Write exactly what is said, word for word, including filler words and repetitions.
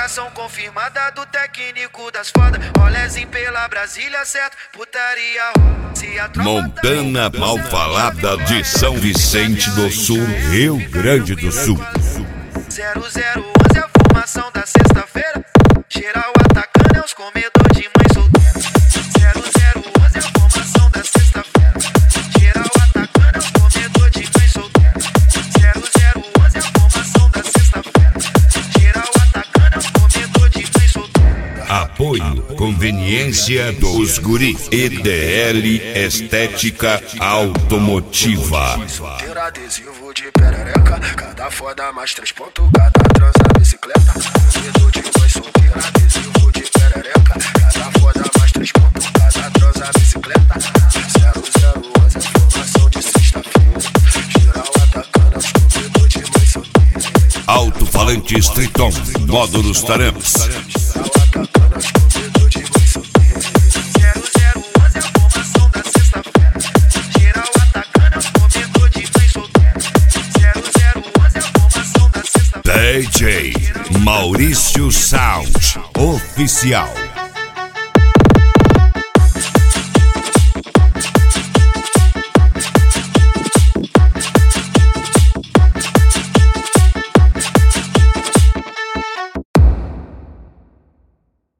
Convocação confirmada do técnico das fodas. Rolezinho pela Brasília, certo? Putaria. Se a tropa Montana mal falada de São Vicente do Sul, Rio Grande do Sul. zero zero onze é a formação da sexta-feira. Geral atacando é os comedor de mãe solteira. zero zero onze é a formação da sexta-feira. Geral atacando é os comedor de mãe solteira. zero zero onze é a formação da sexta-feira. Geral atacando é os comedor de mãe solteira. Apoio, conveniência dos guri. E D L Estética Automotiva. Solteira, adesivo de perereca. Cada foda mais três pontos, cada transa bicicleta. Comedor de mãe solteira, adesivo de perereca. Cada foda mais três pontos, cada transa bicicleta. zero zero onze é formação de sexta-feira. Geral atacando os comedor de mãe solteira. Alto-falante Triton, módulos Taramps. Geral atacando os comedor de mãe solteira. zero zero onze é a formação da sexta-feira. Geral atacando os comedor de mãe solteira. zero zero onze é a formação da sexta-feira. D J Maurício Sound Oficial.